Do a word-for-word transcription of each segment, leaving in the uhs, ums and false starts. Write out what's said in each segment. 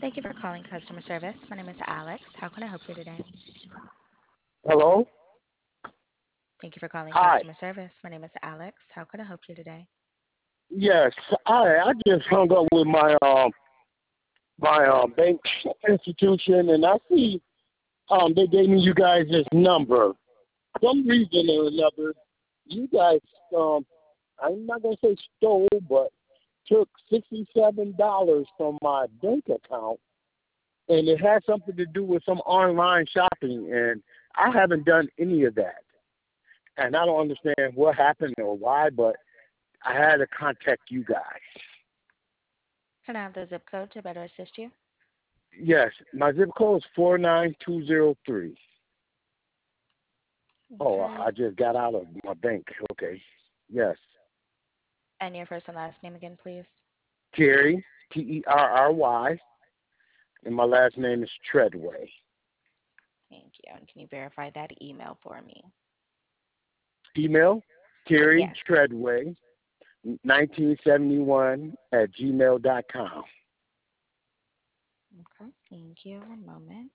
Thank you for calling customer service. My name is Alex. How can I help you today? Hello? Thank you for calling Hi. customer service. My name is Alex. How can I help you today? Yes, I I just hung up with my um my um bank institution, and I see um they gave me you guys this number. For some reason or another, you guys um I'm not gonna say stole, but took sixty seven dollars from my bank account, and it had something to do with some online shopping, and I haven't done any of that, and I don't understand what happened or why, but I had to contact you guys. Can I have the zip code to better assist you? Yes, my zip code is four nine two zero three. Oh, Okay. I just got out of my bank. Okay. Yes. And your first and last name again, please. Terry, T E R R Y, and my last name is Treadway. Thank you. And can you verify that email for me? Email, Terry Yes. Treadway, nineteen seventy-one at gmail dot com. Okay. Thank you. One moment.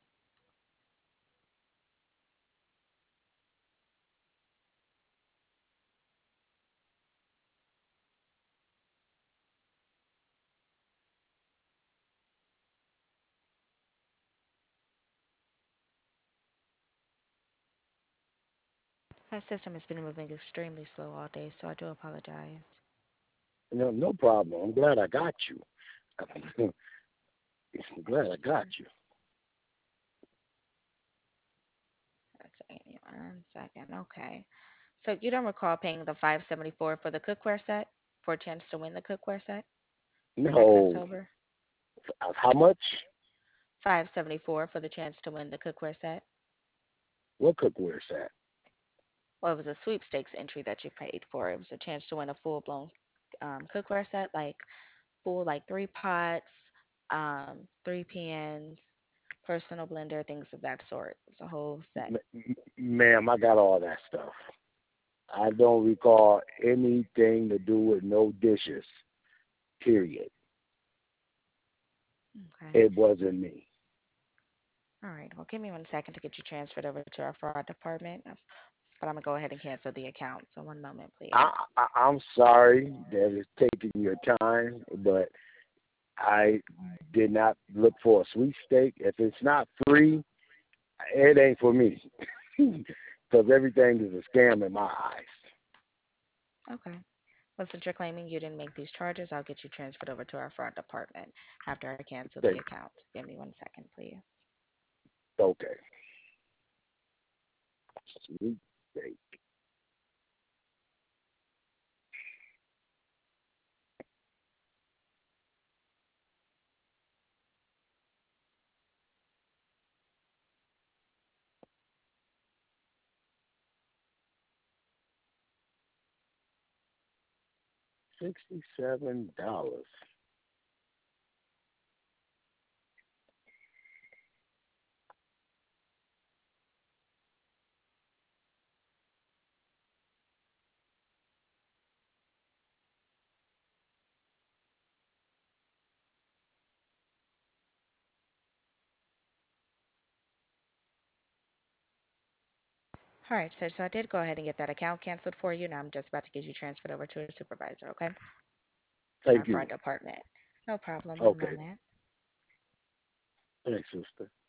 My system has been moving extremely slow all day, so I do apologize. No, no problem. I'm glad I got you. I'm glad I got you. Okay, give me one second. Okay. So you don't recall paying the five seventy-four for the cookware set for a chance to win the cookware set back in No. October? How much? five seventy-four for the chance to win the cookware set. What cookware is that? Well, it was a sweepstakes entry that you paid for. It was a chance to win a full blown um, cookware set, like full, like three pots, um, three pans, personal blender, things of that sort. It's a whole set. M- ma'am, I got all that stuff. I don't recall anything to do with no dishes. Period. Okay. It wasn't me. All right. Well, give me one second to get you transferred over to our fraud department. uh, But I'm going to go ahead and cancel the account. So one moment, I, please. I I'm sorry that it's taking your time, but I did not look for a sweepstake. If it's not free, it ain't for me. Because everything is a scam in my eyes. Okay. Well, since you're claiming you didn't make these charges, I'll get you transferred over to our fraud department after I cancel the Thank account. Give me one second, please. Okay. Sweepstake. Sixty-seven dollars. All right, sir. So I did go ahead and get that account canceled for you. Now I'm just about to get you transferred over to a supervisor, okay? In our Thank fraud you. department. No problem. One Okay. moment. Thanks, sister.